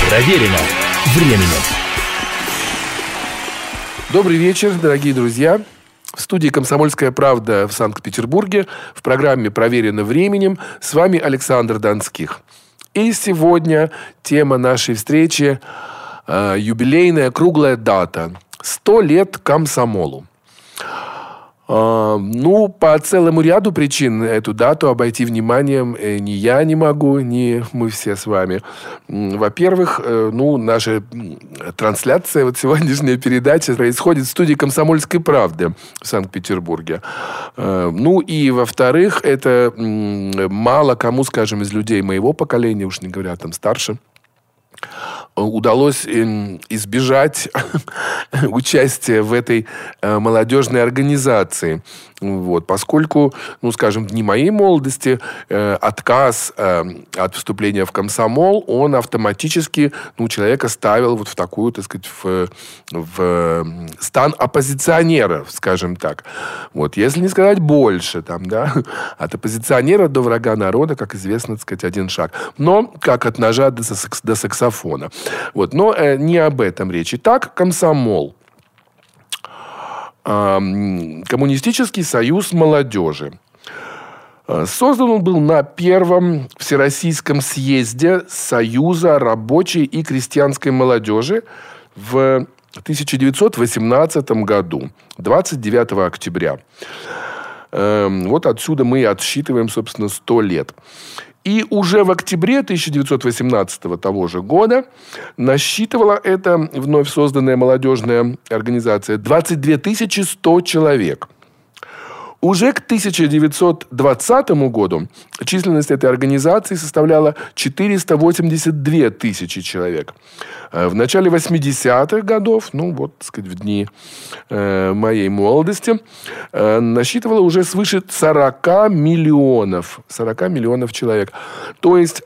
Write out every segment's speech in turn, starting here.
Проверено временем. Добрый вечер, дорогие друзья. В студии «Комсомольская правда» в Санкт-Петербурге в программе «Проверено временем» с вами Александр Донских. И сегодня тема нашей встречи юбилейная круглая дата. 100 лет комсомолу. По целому ряду причин эту дату обойти вниманием ни я не могу, ни мы все с вами. Во-первых, наша трансляция, сегодняшняя передача происходит в студии «Комсомольской правды» в Санкт-Петербурге. И, во-вторых, это мало кому, скажем, из людей моего поколения, уж не говоря там старше, удалось избежать участия в этой молодежной организации. Поскольку, в дни моей молодости отказ от вступления в комсомол, он автоматически человека ставил в такую, в стан оппозиционера, скажем так. Если не сказать больше, от оппозиционера до врага народа, как известно, один шаг. Но как от ножа до саксофона. Но не об этом речь. Итак, комсомол. Коммунистический союз молодежи. Создан он был на первом Всероссийском съезде Союза рабочей и крестьянской молодежи в 1918 году, 29 октября. Отсюда мы отсчитываем, 100 лет. И уже в октябре 1918 того же года насчитывала эта вновь созданная молодежная организация 22 100 человек. Уже к 1920 году численность этой организации составляла 482 тысячи человек. В начале 80-х годов, в дни моей молодости, насчитывала уже свыше 40 миллионов человек. То есть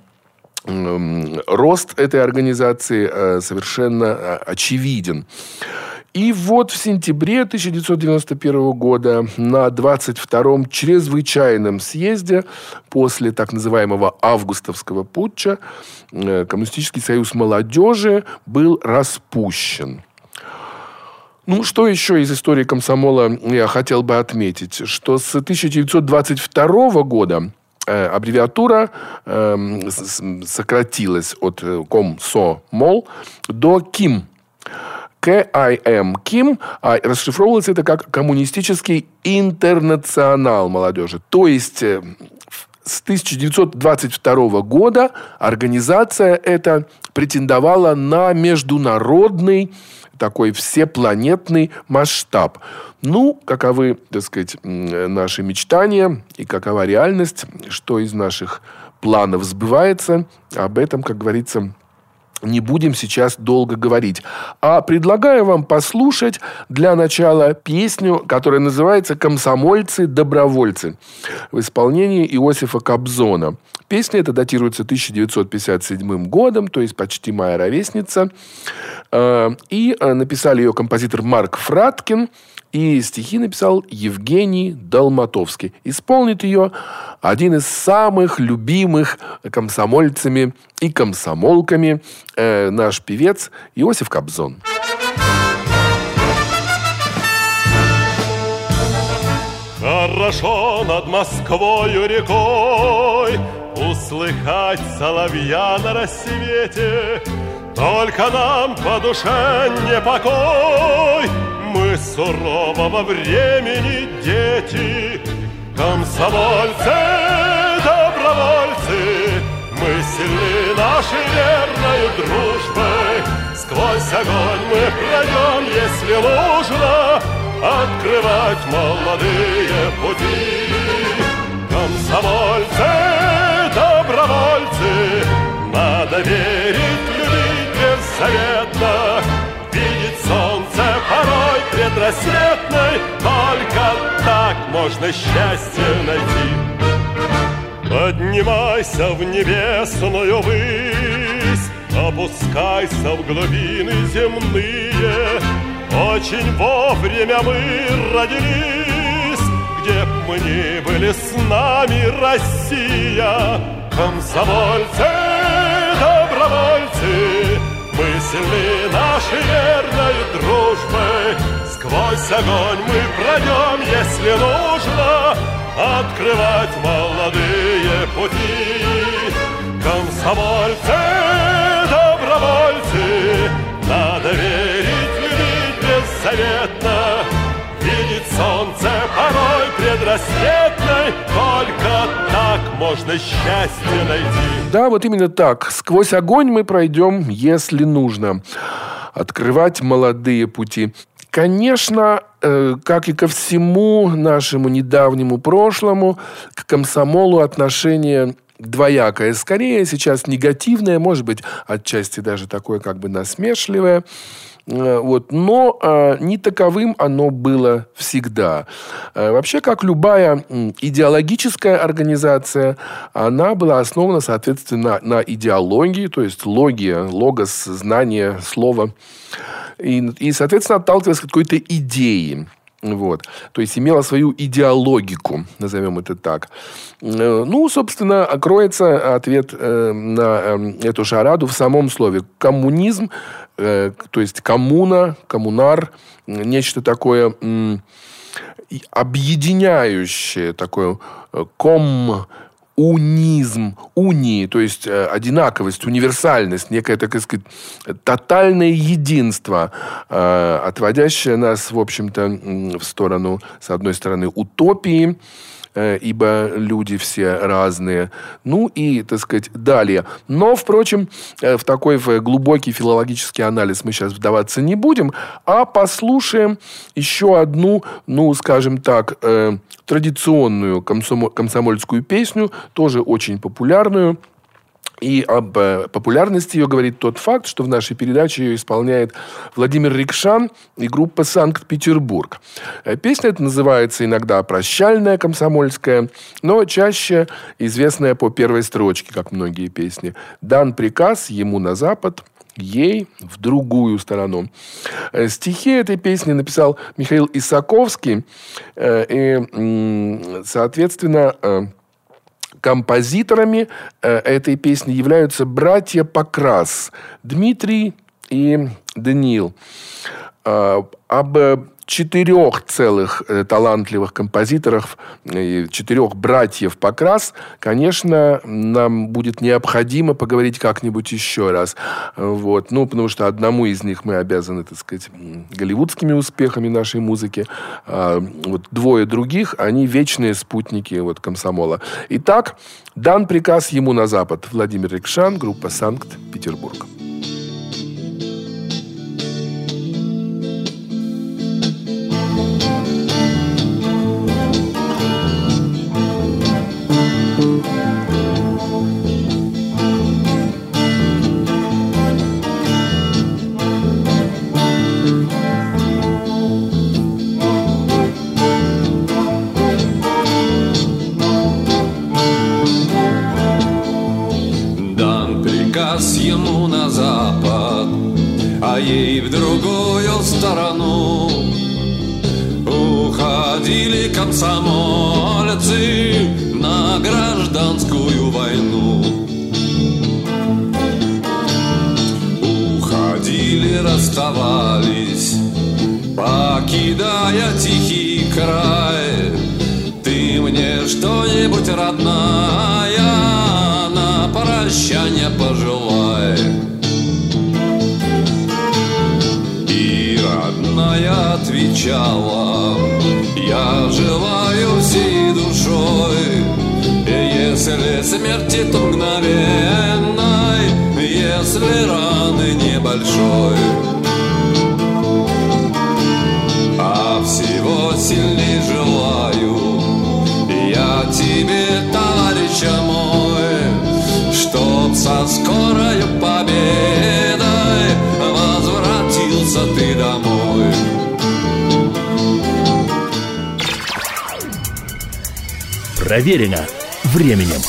рост этой организации совершенно очевиден. И в сентябре 1991 года на 22-м чрезвычайном съезде после так называемого августовского путча Коммунистический союз молодежи был распущен. Что еще из истории комсомола я хотел бы отметить? Что с 1922 года аббревиатура сократилась от комсомол до КИМ. КИМ, расшифровывалось это как Коммунистический интернационал молодежи. То есть с 1922 года организация эта претендовала на международный такой всепланетный масштаб. Каковы, наши мечтания и какова реальность, что из наших планов сбывается, об этом, как говорится, не будем сейчас долго говорить. А предлагаю вам послушать для начала песню, которая называется «Комсомольцы-добровольцы» в исполнении Иосифа Кобзона. Песня эта датируется 1957 годом, то есть почти моя ровесница. И написали ее композитор Марк Фраткин. И стихи написал Евгений Долматовский. Исполнит ее один из самых любимых комсомольцами и комсомолками наш певец Иосиф Кобзон. Хорошо над Москвою рекой услыхать соловья на рассвете. Только нам по душе не покой. Мы сурового времени дети, комсомольцы, добровольцы. Мы сильны нашей верной дружбой. Сквозь огонь мы пройдем, если нужно, открывать молодые пути. Комсомольцы, добровольцы, надо верить, любить беззаветно, видеть солнце порой предрассветной. Только так можно счастье найти. Поднимайся в небесную высь, опускайся в глубины земные. Очень вовремя мы родились, где б мы ни были, с нами Россия. Комсомольцы, добровольцы, добровольцы, мы сильны нашей верной дружбой. Сквозь огонь мы пройдем, если нужно, открывать молодые пути. Комсомольцы, добровольцы, надо верить, любить беззаветно, видеть солнце порой предрассветной. Только так можно счастье найти. Да, вот именно так. Сквозь огонь мы пройдем, если нужно. Открывать молодые пути. Конечно, как и ко всему нашему недавнему прошлому, к комсомолу отношение двоякое. Скорее сейчас негативное, может быть, отчасти даже такое как бы насмешливое. Вот. Но не таковым оно было всегда. Вообще, как любая идеологическая организация, она была основана, соответственно, на идеологии, то есть логия, логос, знание, слово. И, соответственно, отталкивалась от какой-то идеи. Вот. То есть имела свою идеологику, назовем это так. Ну, собственно, кроется ответ на эту шараду в самом слове. Коммунизм, то есть коммуна, коммунар, нечто такое объединяющее, такое унизм, унии, то есть одинаковость, универсальность, некое, так сказать, тотальное единство, отводящее нас, в общем-то, в сторону, с одной стороны, утопии, ибо люди все разные. Ну и, так сказать, далее. Но, впрочем, в такой глубокий филологический анализ мы сейчас вдаваться не будем, а послушаем еще одну, ну, скажем так, традиционную комсомольскую песню, тоже очень популярную. И об популярности ее говорит тот факт, что в нашей передаче ее исполняет Владимир Рикшан и группа «Санкт-Петербург». Песня эта называется иногда «Прощальная комсомольская», но чаще известная по первой строчке, как многие песни. «Дан приказ ему на запад, ей в другую сторону». Стихи этой песни написал Михаил Исаковский. И, соответственно, композиторами этой песни являются братья Покрас, Дмитрий и Даниил. Об 4 целых талантливых композиторах, 4 братьев Покрас, конечно, нам будет необходимо поговорить как-нибудь еще раз. Вот. Ну, потому что одному из них мы обязаны, так сказать, голливудскими успехами нашей музыки. Вот 2 других, они вечные спутники вот, комсомола. Итак, дан приказ ему на запад. Владимир Рикшан, группа «Санкт-Петербург». Ему на запад, а ей в другую сторону. Уходили комсомольцы на гражданскую войну. Уходили, расставались, покидая тихий край. Ты мне что-нибудь, родная, на прощание пожелай. И родная отвечала: я желаю всей душой, если смерти то мгновенной, если раны небольшой, а всего сильней желаю я тебе, товарища мой, чтоб со скорою победой возвратился ты домой. Проверено временем.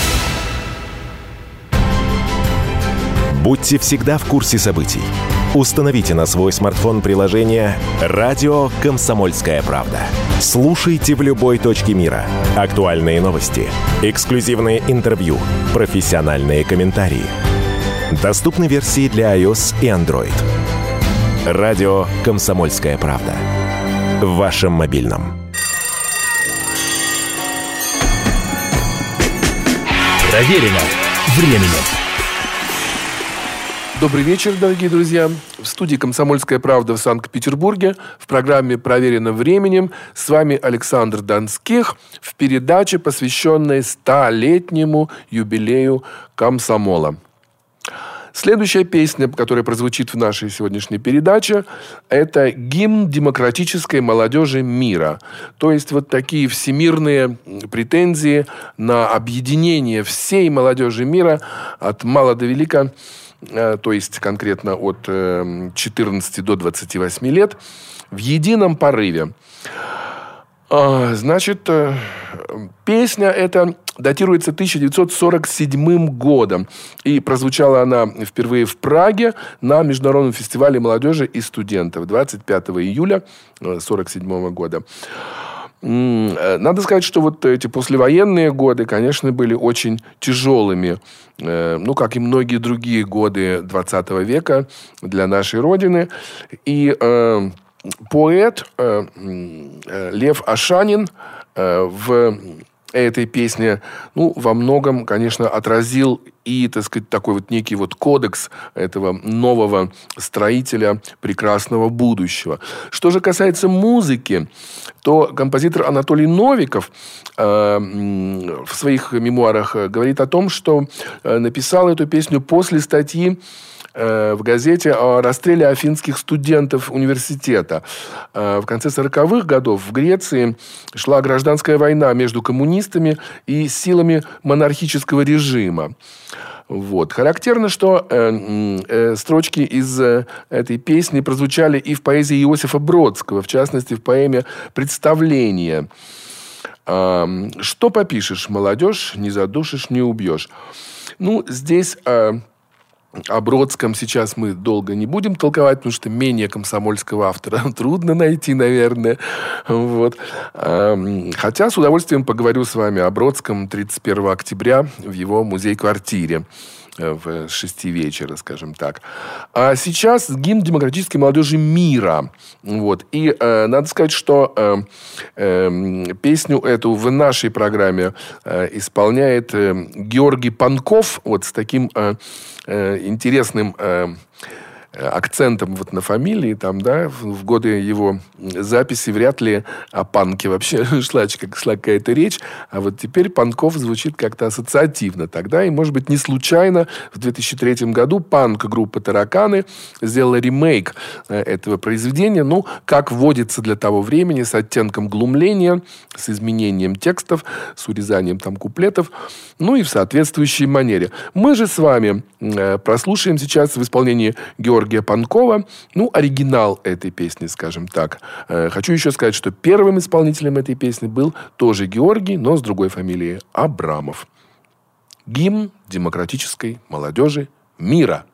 Будьте всегда в курсе событий. Установите на свой смартфон приложение «Радио Комсомольская правда». Слушайте в любой точке мира. Актуальные новости, эксклюзивные интервью, профессиональные комментарии. Доступны версии для iOS и Android. Радио «Комсомольская правда». В вашем мобильном. Проверено временем. Добрый вечер, дорогие друзья. В студии «Комсомольская правда» в Санкт-Петербурге в программе «Проверено временем» с вами Александр Донских в передаче, посвященной 100-летнему юбилею комсомола. Следующая песня, которая прозвучит в нашей сегодняшней передаче, это гимн демократической молодежи мира. То есть вот такие всемирные претензии на объединение всей молодежи мира от мала до велика, то есть конкретно от 14 до 28 лет, в едином порыве. Значит, песня эта датируется 1947 годом. И прозвучала она впервые в Праге на Международном фестивале молодежи и студентов 25 июля 1947 года. Надо сказать, что вот эти послевоенные годы, конечно, были очень тяжелыми. Как и многие другие годы 20 века для нашей Родины. И поэт Лев Ашанин в этой песне, во многом, конечно, отразил и, так сказать, такой вот некий вот кодекс этого нового строителя прекрасного будущего. Что же касается музыки, то композитор Анатолий Новиков в своих мемуарах говорит о том, что написал эту песню после статьи в газете о расстреле афинских студентов университета. В конце 40-х годов в Греции шла гражданская война между коммунистами и силами монархического режима. Вот. Характерно, что строчки из этой песни прозвучали и в поэзии Иосифа Бродского, в частности, в поэме «Представление». «Что попишешь, молодежь, не задушишь, не убьешь». Здесь... О Бродском сейчас мы долго не будем толковать, потому что менее комсомольского автора трудно найти, наверное. Вот. Хотя с удовольствием поговорю с вами о Бродском 31 октября в его музей-квартире в 6 вечера, скажем так. А сейчас гимн демократической молодежи мира. Вот. И надо сказать, что песню эту в нашей программе исполняет Георгий Панков вот с таким интересным акцентом вот на фамилии, там, да, в годы его записи вряд ли о панке вообще шла какая-то речь, а вот теперь Панков звучит как-то ассоциативно тогда, и, может быть, не случайно в 2003 году панк-группа «Тараканы» сделала ремейк этого произведения, как водится для того времени, с оттенком глумления, с изменением текстов, с урезанием там куплетов, и в соответствующей манере. Мы же с вами прослушаем сейчас в исполнении Георгия Панкова, оригинал этой песни, скажем так. Хочу еще сказать, что первым исполнителем этой песни был тоже Георгий, но с другой фамилией – Абрамов. Гимн демократической молодежи мира.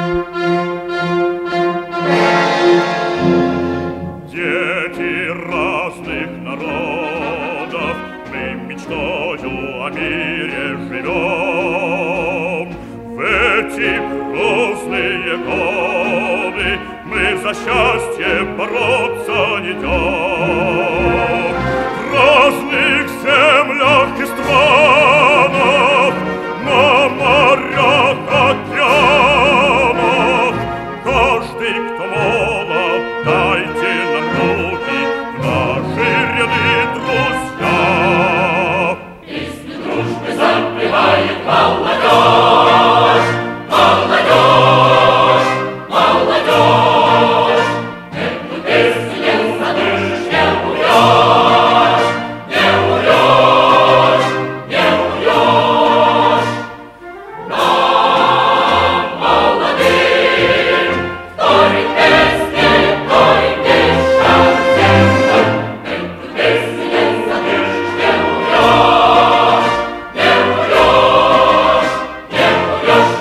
Дети разных народов, мы мечтою о мире живем. В эти грозные годы мы за счастье бороться идем. В разных землях и странах, на морях, океанах, каждый, кто молод, дайте нам руки, наши ряды друзья. Песню дружбы запевает молодежь, молодежь, молодежь. Эту песню не задышишь, не умрешь, не умрешь, не умрешь. Нам, молодым, второй песни, той дышат всем. Эту песню не задышишь, не умрешь, не умрешь, не умрешь.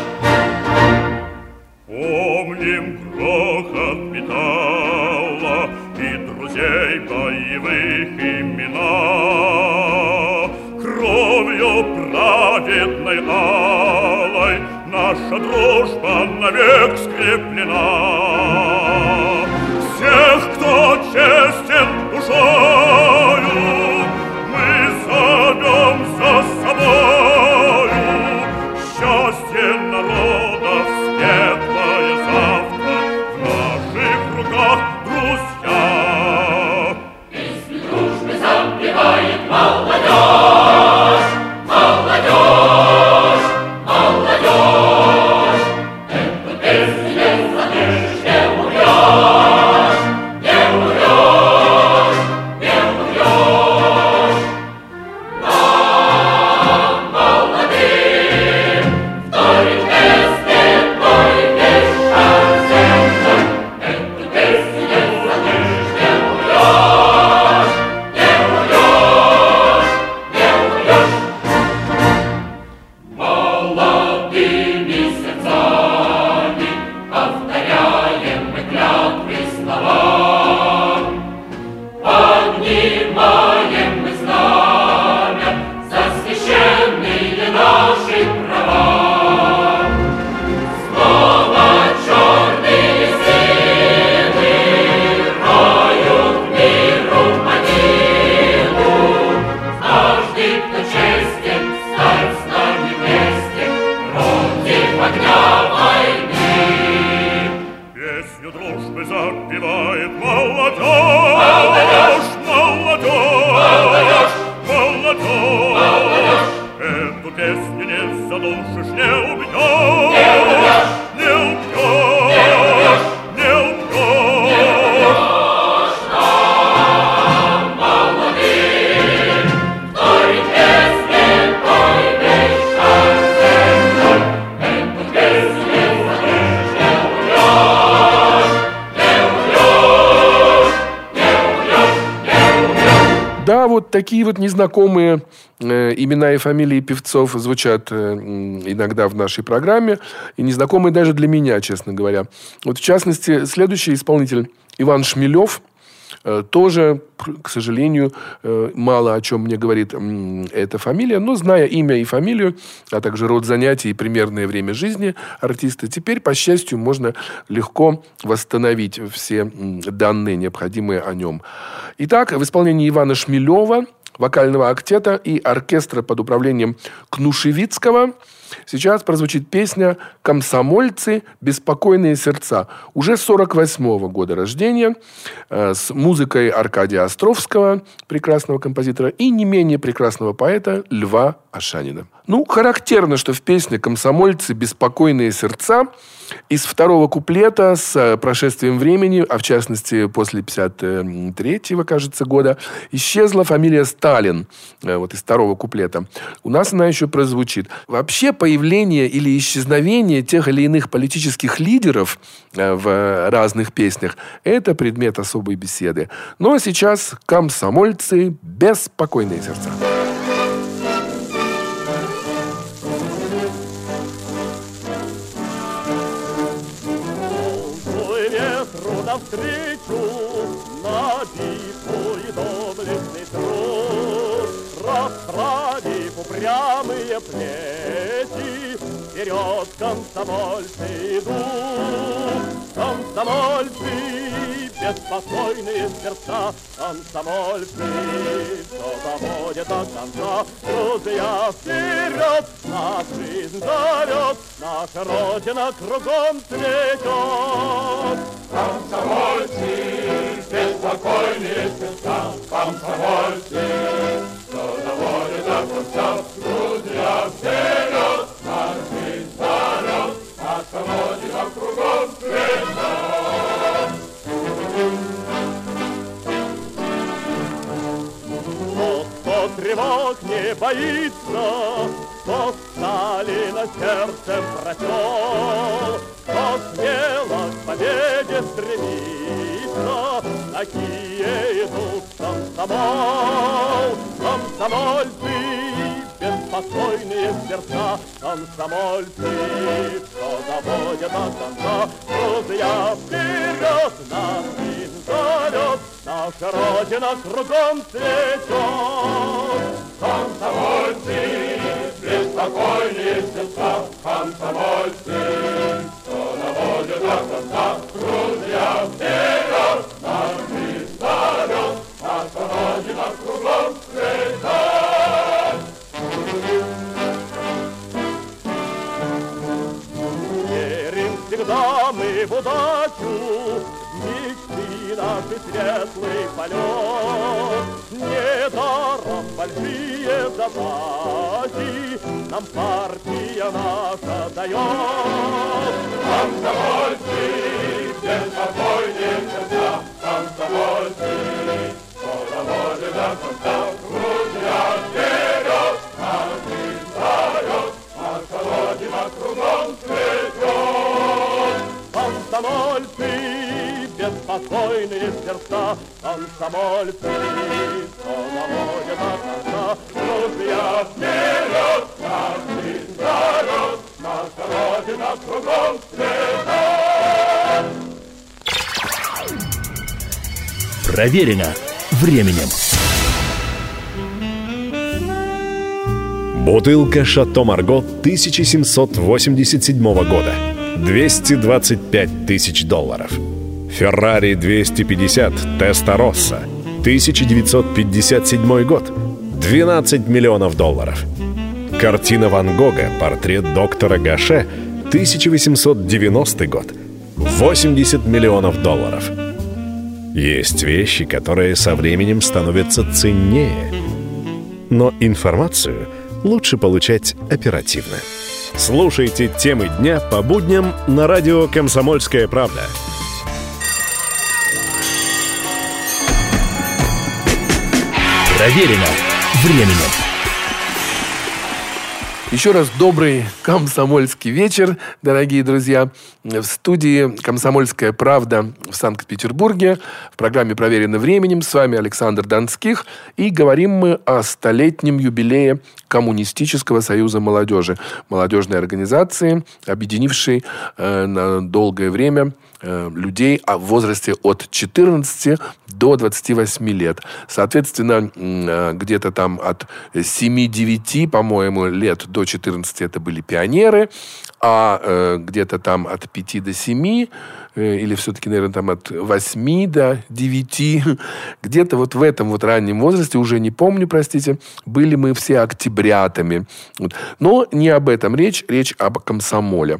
Помним грохот металла и друзей боевых имена. Кровью праведной алой на наша дружба навек скреплена. Всех, кто честен душою, мы зовем за собою. Счастье народа, светлое завтра в наших руках, друзья. Песню дружбы запевает молодежь, молодежь, молодежь. Эту песню не задышишь, не умрешь, не умрешь, не умрешь. Нам, молодым, вторит песня той бесшансерной. Эту песню не задышишь, не умрешь, не умрешь, не умрешь. Молодыми сердцами повторяем мы клятвы слова, поднимаем мы знамя за священные наши права. Снова черные силы роют миру могилу. Каждый, кто честен, стать с нами вместе против огня войны. Песню дружбы запевает молодежь, молодежь, молодежь. Эту песню не задушишь, не убьешь, не убьешь, не убьешь. Нам, молодым, вторит песня той бесшансерной. Эту песню не задышишь, не умрешь, не умрешь, не умрешь, не умрешь. Да, вот такие вот незнакомые имена и фамилии певцов звучат иногда в нашей программе, и незнакомые даже для меня, честно говоря. Вот в частности, следующий исполнитель Иван Шмелев, тоже, к сожалению, мало о чем мне говорит эта фамилия, но зная имя и фамилию, а также род занятий и примерное время жизни артиста, теперь, по счастью, можно легко восстановить все данные, необходимые о нем. Итак, в исполнении Ивана Шмелева, вокального актета и оркестра под управлением Кнушевицкого сейчас прозвучит песня «Комсомольцы. Беспокойные сердца». Уже 48-го года рождения, с музыкой Аркадия Островского, прекрасного композитора, и не менее прекрасного поэта Льва Ашанина. Ну, характерно, что в песне «Комсомольцы. Беспокойные сердца» из второго куплета с прошествием времени, а в частности после 53-го, кажется, года, исчезла фамилия Сталин, вот из второго куплета. У нас она еще прозвучит. Вообще появление или исчезновение тех или иных политических лидеров в разных песнях – это предмет особой беседы. Ну а сейчас «Комсомольцы. Беспокойные сердца». Навстречу на битву и доблестный труд, расправив упрямые плечи, вперед комсомольцы идут. Комсомольцы, беспокойные сердца, комсомольцы, все доводят до конца. Друзья, вперед, нас жизнь зовет, наша Родина кругом цветет. Комсомольцы, беспокойные сердца, комсомольцы, все доводит до конца. Друзья, вперед, нас жизнь зовет, наша Родина кругом цветет. Кто тревог не боится, кто Сталина сердцем прочел, кто смело к победе стремится, такие идут в комсомол. Комсомольцы, беспокойные сердца, комсомольцы, все доводят до конца. Друзья, вперед, нас жизнь зовет, наша Родина кругом цветет. Комсомольцы, беспокойнее сердца комсомольцы, кто наводит до конца, друзья, вперед, нами вперед, наша Родина кругом света. Верим всегда мы в удачу, мечты наши светлый полет. Недаром большие задачи нам партия наша дает. Комсомольцы, беспокойнее сердца, комсомольцы, кто доводит до конца, друзья, вперед, нами вперед, наша Родина кругом цветет. Комсомольцы, беспокойные сердца, комсомольцы, кто доводит до конца, Друзья, вперед, нами вперед, наша Родина кругом цветет. Проверено временем. Бутылка «Шато Марго» 1787 года. $225 тысяч. Феррари 250 Теста-Росса, 1957 год. $12 миллионов. Картина Ван Гога «Портрет доктора Гаше», 1890 год. $80 миллионов. Есть вещи, которые со временем становятся ценнее. Но информацию лучше получать оперативно. Слушайте темы дня по будням на радио «Комсомольская правда». Проверено временем. Еще раз добрый комсомольский вечер, дорогие друзья. В студии «Комсомольская правда» в Санкт-Петербурге в программе «Проверено временем». С вами Александр Донских. И говорим мы о столетнем юбилее Коммунистического союза молодежи. Молодежной организации, объединившей на долгое время людей в возрасте от 14 до 28 лет. Соответственно, где-то там от 7-9, по-моему, лет до 14 это были пионеры, а где-то там от 5 до 7, или все-таки, наверное, там от 8 до 9, где-то вот в этом вот раннем возрасте, уже не помню, простите, были мы все октябрятами. Но не об этом речь об комсомоле.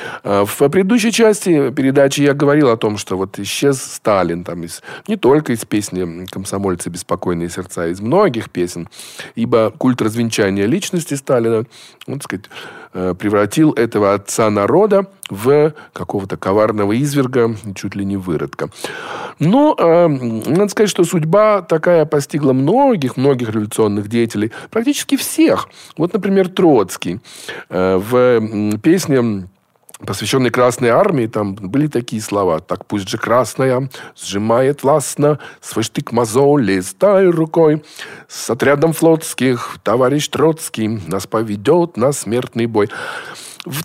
В предыдущей части передачи я говорил о том, что вот исчез Сталин, там не только из песни «Комсомольцы, беспокойные сердца», из многих песен, ибо культ развенчания личности Сталина, так сказать, превратил этого отца народа в какого-то коварного изверга, чуть ли не выродка. Но надо сказать, что судьба такая постигла многих революционных деятелей, практически всех. Вот, например, Троцкий. В песне, посвященной Красной Армии, там были такие слова: «Так пусть же Красная сжимает властно свой штык мозоли стай рукой. С отрядом флотских товарищ Троцкий нас поведет на смертный бой». В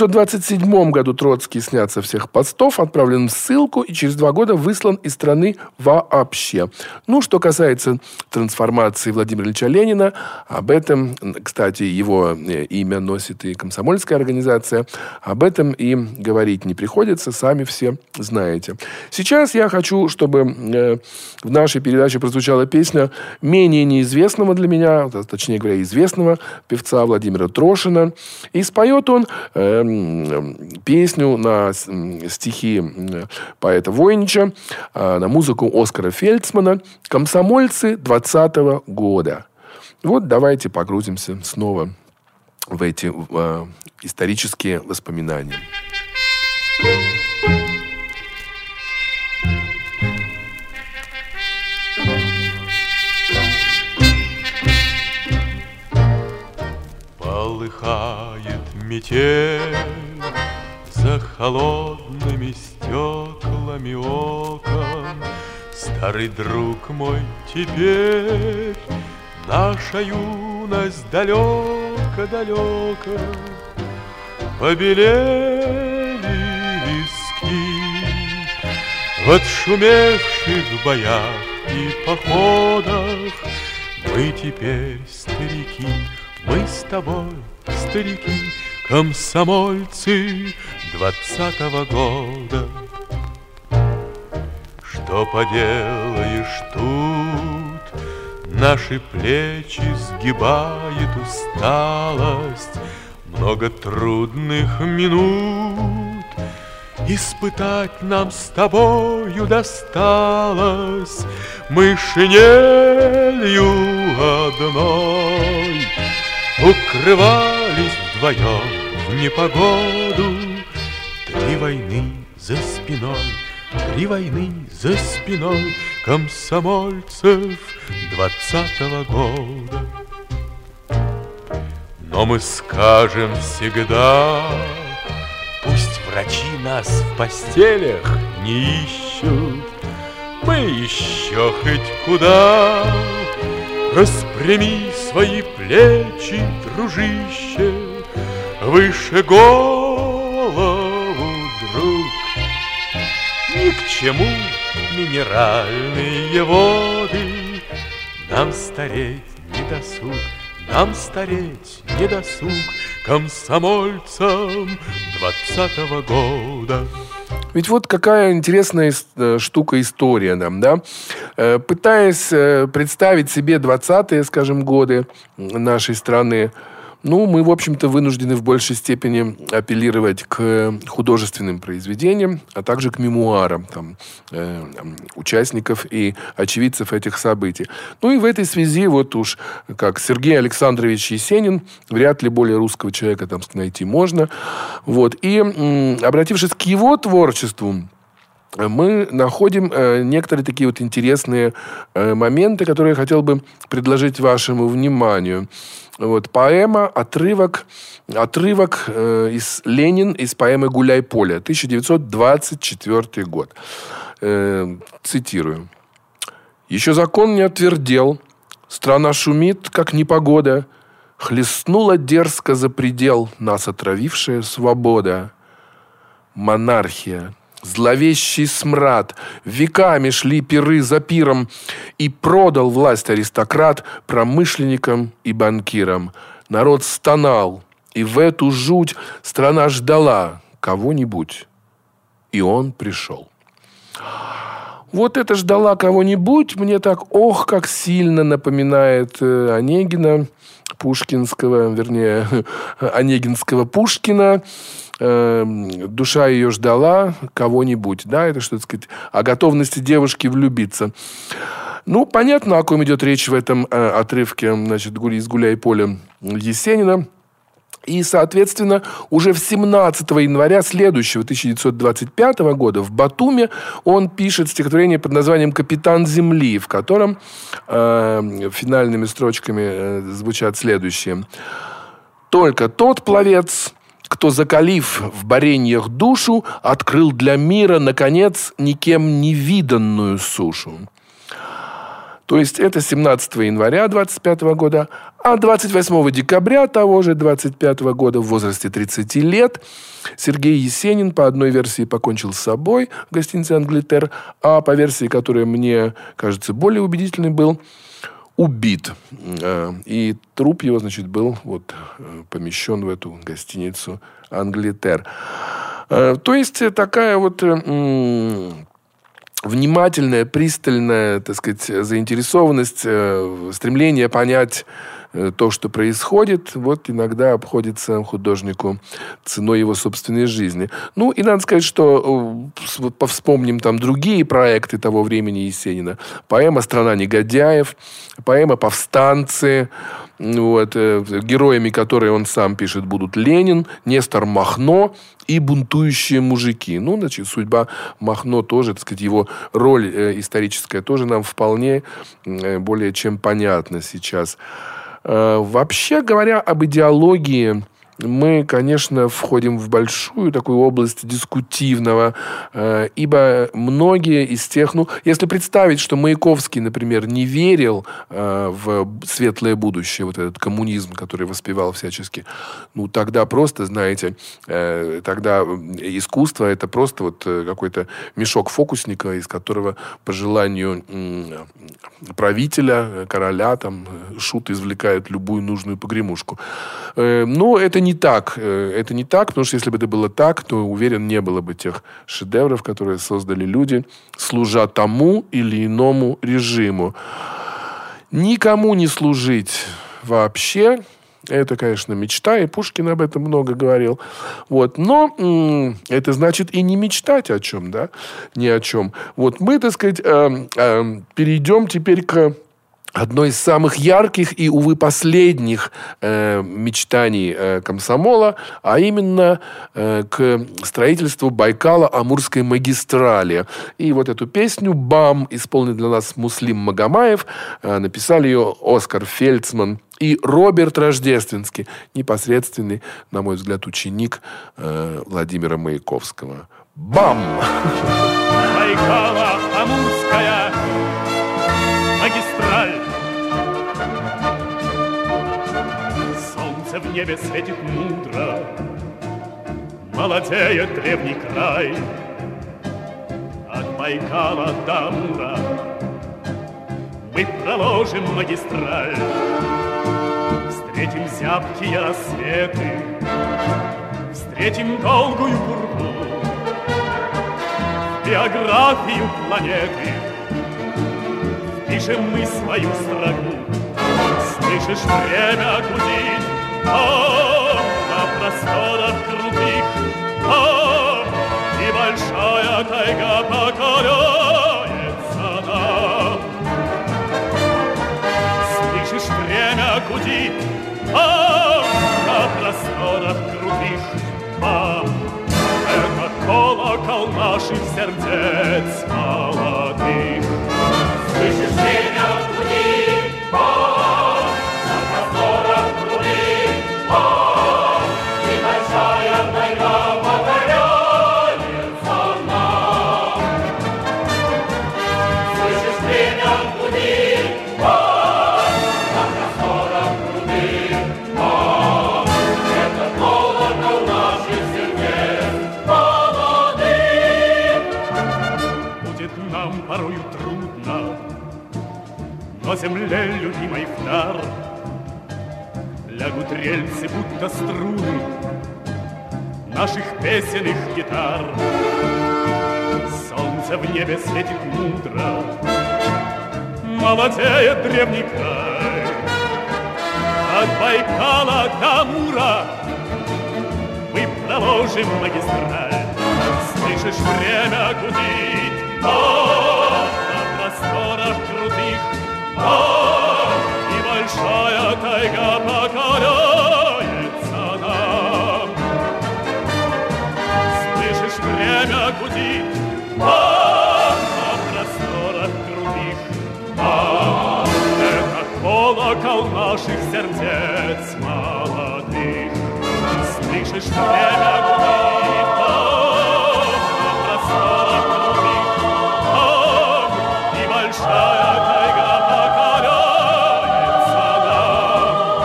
1927 году Троцкий снят со всех постов, отправлен в ссылку и через 2 года выслан из страны вообще. Ну, что касается трансформации Владимира Ильича Ленина, об этом, кстати, его имя носит и комсомольская организация, об этом и говорить не приходится, сами все знаете. Сейчас я хочу, чтобы в нашей передаче прозвучала песня менее неизвестного для меня, точнее говоря, известного певца Владимира Трошина. И споет он песню на стихи поэта Войнича, на музыку Оскара Фельдсмана «Комсомольцы 20-го года». Вот давайте погрузимся снова в эти исторические воспоминания. Полыхает метель за холодными стеклами окон. Старый друг мой, теперь наша юность далеко-далеко. Побелели виски в отшумевших боях и походах. Мы теперь старики, мы с тобой, старики, комсомольцы 20-го года. Что поделаешь тут, наши плечи сгибает усталость, много трудных минут испытать нам с тобою досталось. Мы шинелью одной укрывались вдвоем в непогоду. 3 войны за спиной, 3 войны за спиной комсомольцев 20-го года. Но мы скажем всегда, пусть врачи нас в постелях не ищут, мы еще хоть куда. Распрями свои плечи, дружище, выше голову, друг. Ни к чему минеральные воды, нам стареть не досуг, нам стареть не досуг комсомольцам 20-го года. Ведь вот какая интересная штука история нам, да? Пытаясь представить себе 20-е, скажем, годы нашей страны, мы, в общем-то, вынуждены в большей степени апеллировать к художественным произведениям, а также к мемуарам участников и очевидцев этих событий. И в этой связи, вот уж как Сергей Александрович Есенин, вряд ли более русского человека там найти можно. И обратившись к его творчеству, мы находим некоторые такие вот интересные моменты, которые я хотел бы предложить вашему вниманию. Поэма, отрывок из «Ленин» из поэмы «Гуляй поле», 1924 год. Цитирую. «Еще закон не отвердел, страна шумит, как непогода, хлестнула дерзко за предел нас отравившая свобода. Монархия, зловещий смрад, веками шли пиры за пиром, и продал власть аристократ промышленникам и банкирам. Народ стонал, и в эту жуть страна ждала кого-нибудь, и он пришел». Вот это ждала кого-нибудь, мне так, как сильно напоминает Онегина, пушкинского, вернее, онегинского Пушкина. Душа ее ждала кого-нибудь. Да, это, что сказать, о готовности девушки влюбиться. Понятно, о ком идет речь в этом отрывке, из «Гуляй поле» Есенина. И, соответственно, уже в 17 января следующего, 1925 года, в Батуми он пишет стихотворение под названием «Капитан земли», в котором финальными строчками звучат следующие. «Только тот пловец, кто, закалив в бареньях душу, открыл для мира, наконец, никем не виданную сушу». То есть это 17 января 25 года, а 28 декабря того же 25 года в возрасте 30 лет Сергей Есенин по одной версии покончил с собой в гостинице «Англитер», а по версии, которая мне кажется более убедительной, был убит. И труп его, был помещен в эту гостиницу «Англитер». То есть такая внимательная, пристальная, заинтересованность, стремление понять то, что происходит, иногда обходится художнику ценой его собственной жизни. И надо сказать, что вспомним другие проекты того времени Есенина. Поэма «Страна негодяев», поэма «Повстанцы», героями которой он сам пишет будут Ленин, Нестор Махно и бунтующие мужики. Судьба Махно тоже, его роль историческая тоже нам вполне более чем понятна сейчас. Вообще говоря об идеологии мы, конечно, входим в большую такую область дискутивного, ибо многие из тех... если представить, что Маяковский, например, не верил в светлое будущее, вот этот коммунизм, который воспевал всячески, тогда просто, знаете, тогда искусство — это просто вот какой-то мешок фокусника, из которого по желанию правителя, короля, шут извлекает любую нужную погремушку. Но это не так. Это не так, потому что если бы это было так, то, уверен, не было бы тех шедевров, которые создали люди, служа тому или иному режиму. Никому не служить вообще — это, конечно, мечта, и Пушкин об этом много говорил. Вот. Но это значит и не мечтать о чем, да? Ни о чем. Вот мы, так сказать, перейдем теперь к одной из самых ярких и, увы, последних мечтаний комсомола, а именно к строительству Байкало-Амурской магистрали. И вот эту песню «Бам» исполнил для нас Муслим Магомаев, написали ее Оскар Фельдсман и Роберт Рождественский, непосредственный, на мой взгляд, ученик Владимира Маяковского. «Бам!» Байкало-Амурская магистраль. Солнце в небе светит мудро, молодеет древний край. От Байкала до Амура мы проложим магистраль. Встретим зябкие рассветы, встретим долгую пургу. В биографию планеты пишем мы свою строку. Слышишь, время гудит, на просторах крутых, и большая тайга покоряется нам. Слышишь, время гудит, на просторах крутых, это колокол наших сердец молодых. Слышишь, время гудит, на просторах крутых, и большая тайга покоряется нам. Слышишь, время гудит, на просторах крутых, это колокол наших сердец молодых. Будет нам порою трудно, но земле любимой в дар лягут рельсы, будто струны наших песенных гитар. Солнце в небе светит мудро, молодеет древний край. От Байкала до Амура мы проложим магистраль. Слышишь, время гудит, на просторах крутых, и большая тайга покоряется нам. Слышишь, время гудит, на просторах крутых, это колокол наших сердец молодых. Слышишь, время гудит, на просторах крутых, и большая тайга покоряется нам.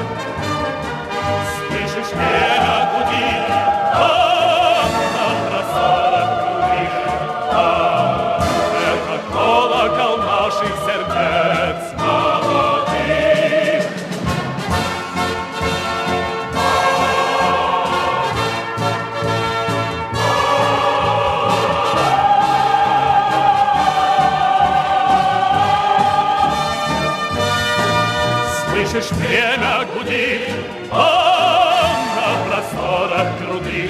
Слышишь, время гудит, на просторах крутых, это колокол наших сердец молодых. Слышишь, время гудит, на просторах крутых,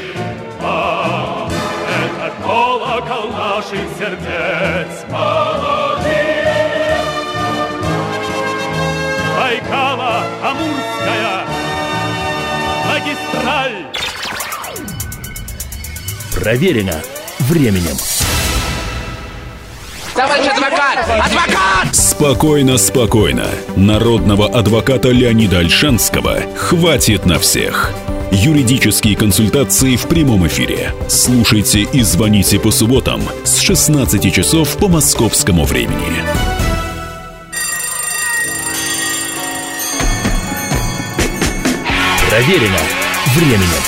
это колокол наших сердец молодых. Байкало-Амурская магистраль. Проверено временем. Товарищ адвокат! Адвокат! Спокойно, спокойно. Народного адвоката Леонида Ольшанского хватит на всех. Юридические консультации в прямом эфире. Слушайте и звоните по субботам с 16 часов по московскому времени. Проверено временем.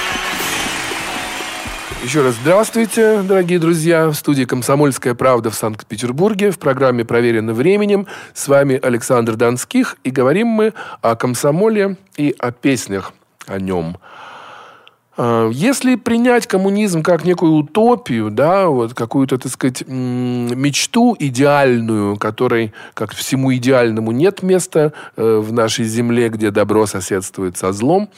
Еще раз здравствуйте, дорогие друзья. В студии «Комсомольская правда» в Санкт-Петербурге. В программе «Проверено временем». С вами Александр Донских. И говорим мы о комсомоле и о песнях о нем. Если принять коммунизм как некую утопию, да, вот какую-то, так сказать, мечту идеальную, которой, как всему идеальному, нет места в нашей земле, где добро соседствует со злом,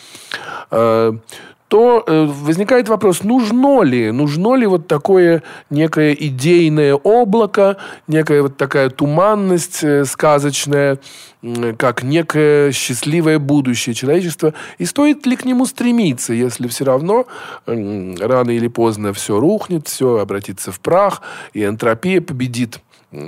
то возникает вопрос, нужно ли вот такое некое идейное облако, некая вот такая туманность сказочная, как некое счастливое будущее человечества, и стоит ли к нему стремиться, если все равно рано или поздно все рухнет, все обратится в прах, и энтропия победит.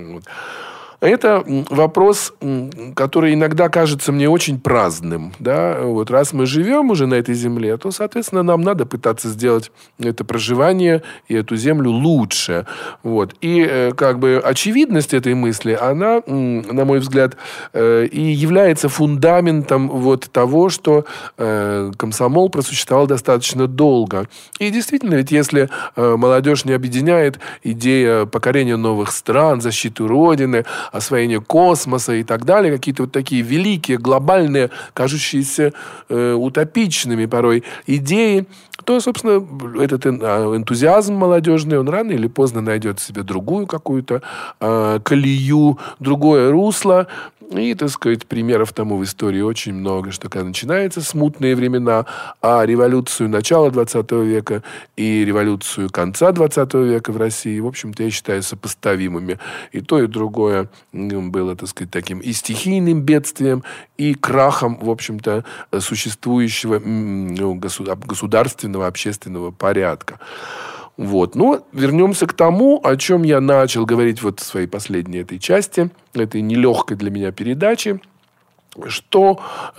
Это вопрос, который иногда кажется мне очень праздным. Да? Вот раз мы живем уже на этой земле, то, соответственно, нам надо пытаться сделать это проживание и эту землю лучше. Вот. И как бы очевидность этой мысли, она, на мой взгляд, и является фундаментом вот того, что комсомол просуществовал достаточно долго. И действительно, ведь если молодежь не объединяет идея покорения новых стран, защиты Родины, освоение космоса и так далее, какие-то вот такие великие, глобальные, кажущиеся утопичными порой идеи, то, собственно, этот энтузиазм молодежный, он рано или поздно найдет в себе другую какую-то колею, другое русло. И, так сказать, примеров тому в истории очень много, что когда начинаются смутные времена, а революцию начала 20 века и революцию конца 20 века в России, в общем-то, я считаю сопоставимыми. И то, и другое было, так сказать, таким и стихийным бедствием, и крахом, в общем-то, существующего государственного, общественного порядка. Вот. Но вернемся к тому, о чем я начал говорить вот в своей последней этой части, этой нелегкой для меня передачи, что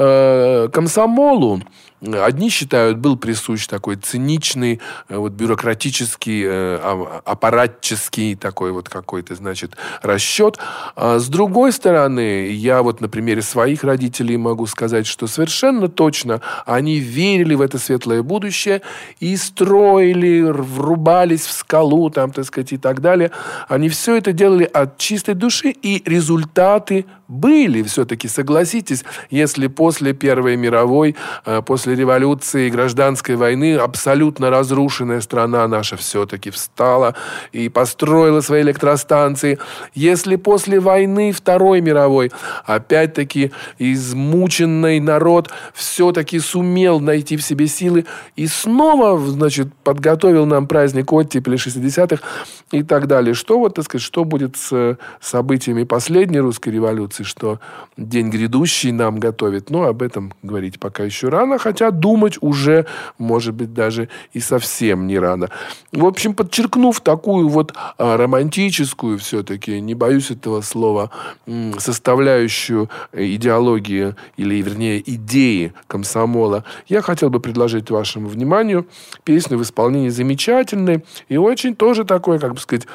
комсомолу, одни считают, был присущ такой циничный, вот, бюрократический, аппаратческий такой вот какой-то, значит, расчет. А с другой стороны, я вот на примере своих родителей могу сказать, что совершенно точно они верили в это светлое будущее и строили, врубались в скалу, там, так сказать, и так далее. Они все это делали от чистой души, и результаты были все-таки, согласитесь, если после Первой мировой, после революции и гражданской войны абсолютно разрушенная страна наша все-таки встала и построила свои электростанции. Если после войны Второй мировой опять-таки измученный народ все-таки сумел найти в себе силы и снова, значит, подготовил нам праздник оттепели 60-х и так далее. Что вот, так сказать, что будет с событиями последней русской революции, что день грядущий нам готовит? Но об этом говорить пока еще рано, хотя думать уже, может быть, даже и совсем не рано. В общем, подчеркнув такую вот романтическую все-таки, не боюсь этого слова, составляющую идеологии, или, вернее, идеи комсомола, я хотел бы предложить вашему вниманию песню в исполнении замечательной и очень тоже такой, как бы сказать,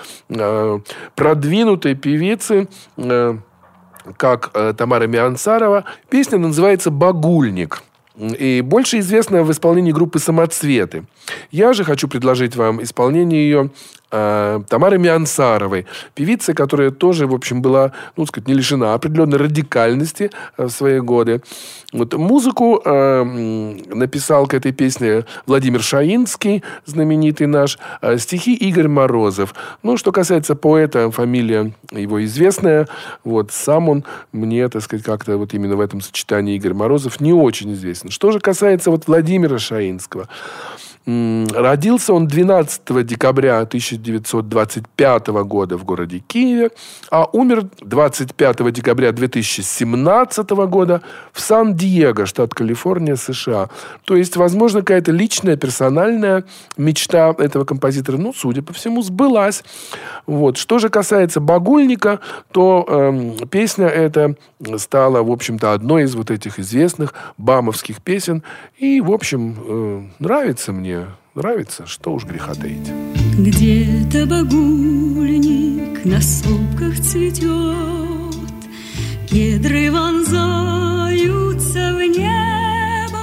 продвинутой певицы, как Тамара Миансарова. Песня называется «Багульник». И больше известна в исполнении группы «Самоцветы». Я же хочу предложить вам исполнение ее Тамары Миансаровой, певицы, которая тоже, в общем, была, ну, сказать, не лишена определенной радикальности в свои годы. Вот музыку написал к этой песне Владимир Шаинский, знаменитый наш, стихи Игорь Морозов. Ну, что касается поэта, фамилия его известная, вот сам он мне, так сказать, как-то вот именно в этом сочетании Игорь Морозов не очень известен. Что же касается вот Владимира Шаинского, Родился он 12 декабря 1925 года в городе Киеве, а умер 25 декабря 2017 года в Сан-Диего, штат Калифорния, США. То есть, возможно, какая-то личная, персональная мечта этого композитора, ну, судя по всему, сбылась. Вот. Что же касается «Багульника», то песня эта стала, в общем-то, одной из вот этих известных бамовских песен. И, в общем, нравится мне. Нравится, что уж греха таить. Где-то багульник на сопках цветет, кедры вонзаются в небо.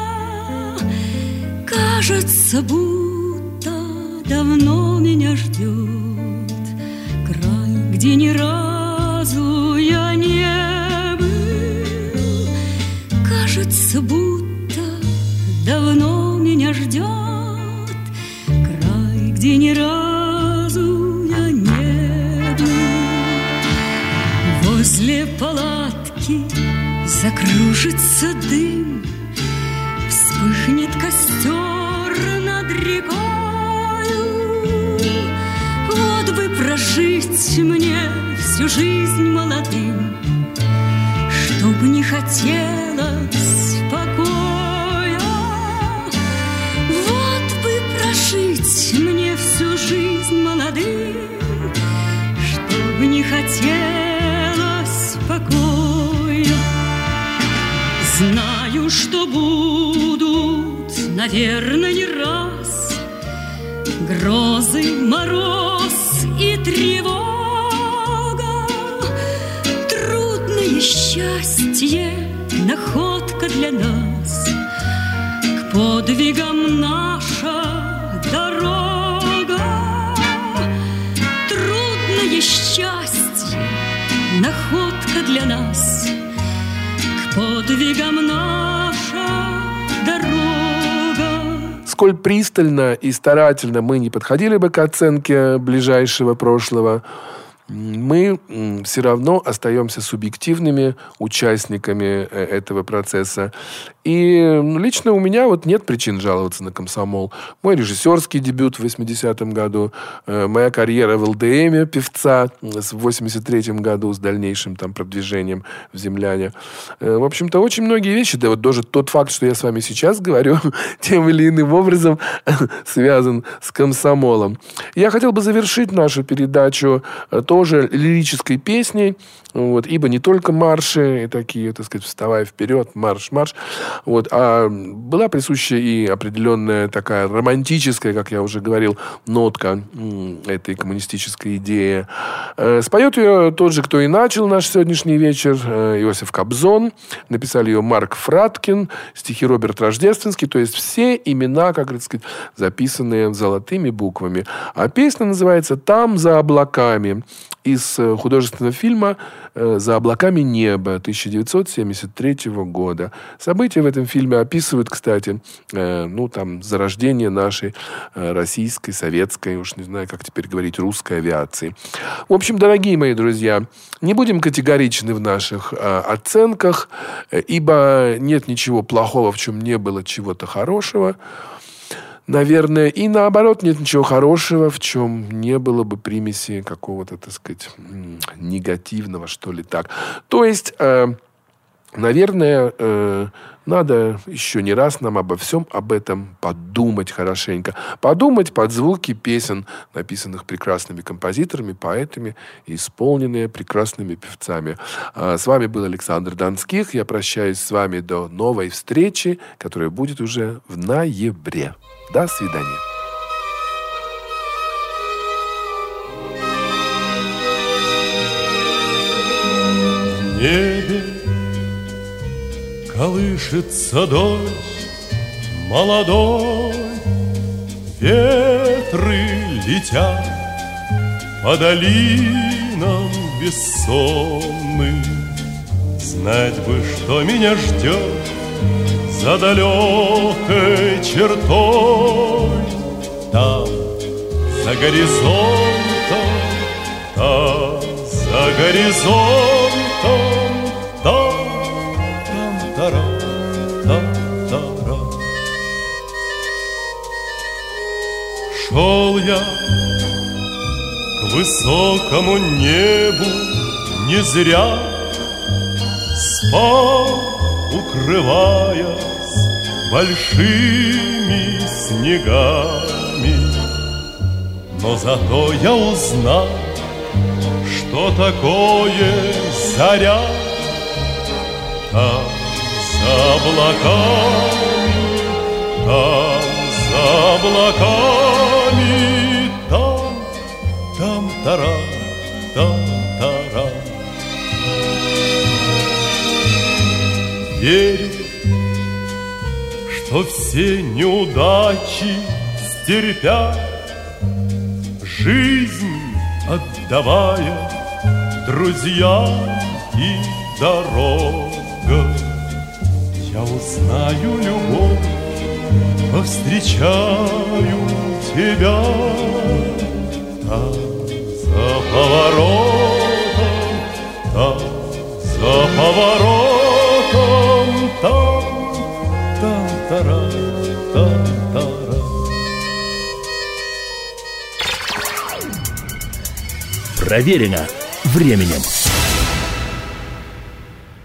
Кажется, будто давно меня ждет край, где ни разу я не был. Кажется, будто давно меня ждет край, где ни разу я не был. Возле палатки закружится дым, вспыхнет костер над рекою. Вот бы прожить мне всю жизнь молодым, чтоб не хотелось покоя. Вот бы прожить мне всю жизнь молодым, чтоб не хотелось покоя. Знаю, что будут, наверное, не раз грозы, мороз и тревога. Трудное счастье, находка для нас, к подвигам наша дорога. Трудное счастье, находка для нас, к подвигам наша дорога. Сколь пристально и старательно мы не подходили бы к оценке ближайшего прошлого, мы все равно остаемся субъективными участниками этого процесса. И лично у меня вот нет причин жаловаться на «Комсомол». Мой режиссерский дебют в 80-м году, моя карьера в ЛДМе певца в 83-м году с дальнейшим там продвижением в «Земляне». В общем-то, очень многие вещи, да вот даже тот факт, что я с вами сейчас говорю, тем или иным образом связан с «Комсомолом». Я хотел бы завершить нашу передачу тоже лирической песней, вот, ибо не только марши такие, так сказать, «Вставай вперед», марш-марш, вот, а была присуща и определенная такая романтическая, как я уже говорил, нотка этой коммунистической идеи. Споет ее тот же, кто и начал наш сегодняшний вечер, Иосиф Кобзон. Написал ее Марк Фраткин, стихи Роберт Рождественский, то есть все имена, как сказать, записанные золотыми буквами. А песня называется «Там за облаками» из художественного фильма «За облаками неба» 1973 года. События в этом фильме описывают, кстати, там, зарождение нашей российской, советской, уж не знаю, как теперь говорить, русской авиации. В общем, дорогие мои друзья, не будем категоричны в наших оценках, ибо нет ничего плохого, в чем не было чего-то хорошего. Наверное, и наоборот, нет ничего хорошего, в чем не было бы примеси какого-то, так сказать, негативного, что ли, так. То есть, наверное, надо еще не раз нам обо всем об этом подумать хорошенько. Подумать под звуки песен, написанных прекрасными композиторами, поэтами, исполненные прекрасными певцами. С вами был Александр Донских. Я прощаюсь с вами до новой встречи, которая будет уже в ноябре. До свидания. В небе колышется дождь молодой, ветры летят по долинам бессонным. Знать бы, что меня ждет за далекой чертой, там, за горизонтом, там, за горизонтом, там, там-тара, там-тара. Шел я к высокому небу не зря, спал, укрываясь большими снегами. Но зато я узнал, что такое заря. Там за облаками, там за облаками, там тара, там тара. Верю, что все неудачи стерпят, жизнь отдавая друзьям и дорога. Я узнаю любовь, повстречаю тебя. Там за поворотом, там за поворотом, там тара, там тара. Проверено временем.